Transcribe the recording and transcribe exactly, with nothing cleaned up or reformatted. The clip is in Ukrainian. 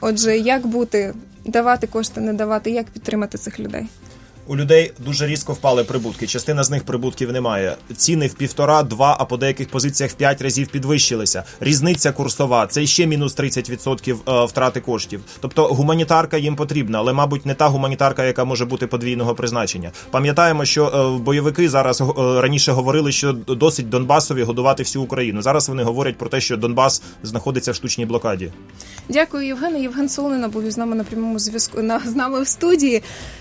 Отже, як бути, давати кошти, не давати, як підтримати цих людей? У людей дуже різко впали прибутки, частина з них прибутків немає. Ціни в півтора, два, а по деяких позиціях в п'ять разів підвищилися. Різниця курсова – це ще мінус тридцять відсотків втрати коштів. Тобто гуманітарка їм потрібна, але, мабуть, не та гуманітарка, яка може бути подвійного призначення. Пам'ятаємо, що бойовики зараз раніше говорили, що досить Донбасові годувати всю Україну. Зараз вони говорять про те, що Донбас знаходиться в штучній блокаді. Дякую, Євгене. Євген Солонина був із нами на прямому зв'язку, на, з нами в студії.